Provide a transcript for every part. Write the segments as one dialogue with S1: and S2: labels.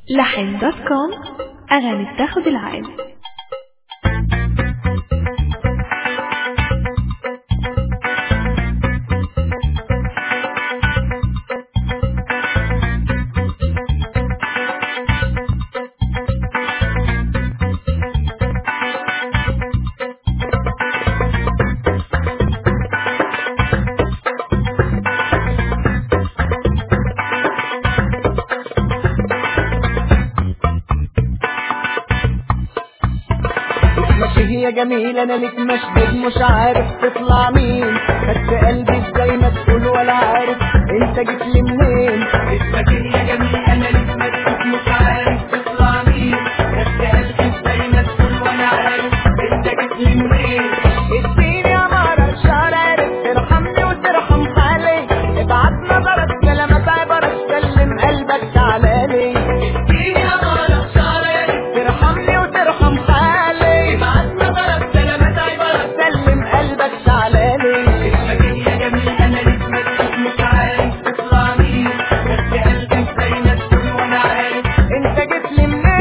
S1: لحن.com أغاني بتاخد العقل.
S2: هي جميلة انا ليك مشدود مش عارف تطلع مين، خدت قلبي ازاي ما تقول ولا عارف انت جيت لي منين.
S3: اسمك هي جميلة انا ليك مشدود مش عارف تطلع مين، خدت قلبي ازاي ما تقول ولا عارف انت جيت لي منين.
S2: اديني يا مرة شعر ترحمني وترحم حالي، ابعت نظرك سلامات عبرك سلم قلبك تعالالي.
S3: اديني يا مرة شعر
S2: ترحمني وترحم حالي،
S3: ابعت نظرك سلامات عبرك
S2: سلم قلبك تعالالي.
S3: اسمك هي جميلة انا ليك مشدود مش عارف تطلع مين، خدت قلبي ازاي ما تقول ولا عارف
S2: انت جيت لي منين.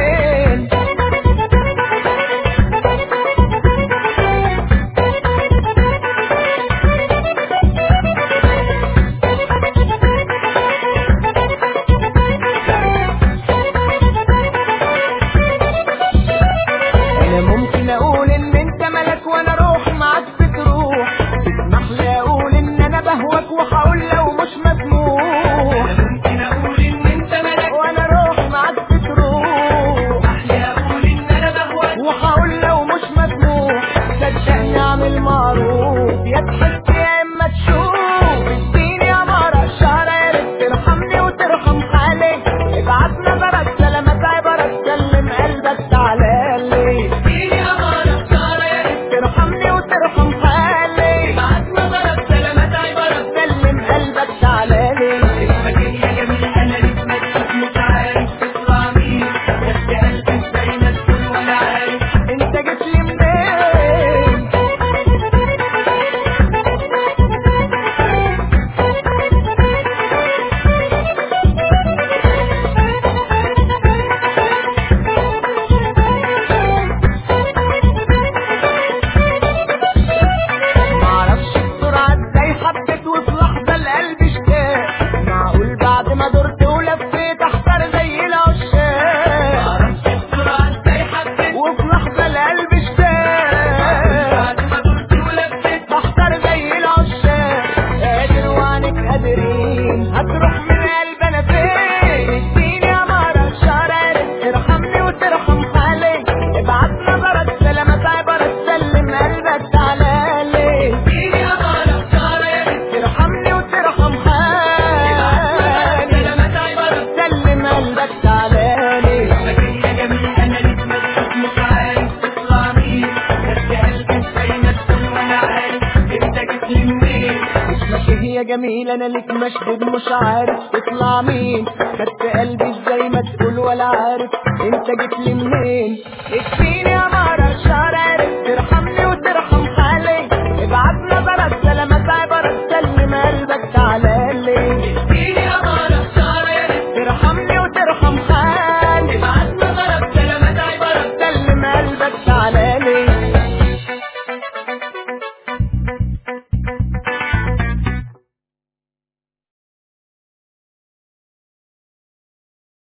S2: انا ممكن اقول ان انت ملك وانا روح معاك بتروح، تسمح لي اقول ان انا بهواك وهقول لو مش مسموح.
S3: ممكن اقول ان انت ملك
S2: وانا روح معاك بتروح،
S3: احلى اقول ان انا بهواك
S2: وهقول لو مش مسموح. صدقني اعمل معروف يا تحس يا اما تشوف. اديني يا مرة شعر ترحمني وترحم حالي، ابعت نظرك سلامات عبرك سلم قلبك تعالالي.
S3: اديني يا مرة شعر
S2: ترحمني وترحم حالي،
S3: ابعت نظرك سلامات عبرك
S2: سلم قلبك تعالالي.
S3: اسمك هي جميلة انا ليك مشدود مش عارف تطلع مين، خدت قلبي ازاي ما تقول ولا عارف
S2: انت جيت لي منين. معرفش بسرعة ازاي حبيت وفي لحظة القلب اشتاق، معقول بعد ما درت ولفيت احتار زي العشاق.
S3: معرفش بسرعة ازاي حبيت
S2: وفي لحظة القلب اشتاق،
S3: بعد ما درت ولفيت
S2: بحتار زي العشاق. قادر وعنك قادرين هتروح من قلب انا فين. اديني يا مرة شعر ارحمني وترحم حالي، ابعت نظرك سلامات عبرك سلم قلبك تعالالي.
S3: اديني يا مرة شعر
S2: ترحمني وترحم حالي،
S3: سلامات عبرك
S2: سلم قلبك تعالالي.
S3: اسمك هي جميلة انا ليك مشدود مش عارف تطلع مين، خدت قلبي ازاي ما تقول ولا عارف انت جيت لي منين.
S2: اسمك هي جميلة انا ليك مشدود مش عارف تطلع مين، خدت قلبي ازاي ما تقول ولا عارف انت جيت لي منين. اديني يا مرة شعر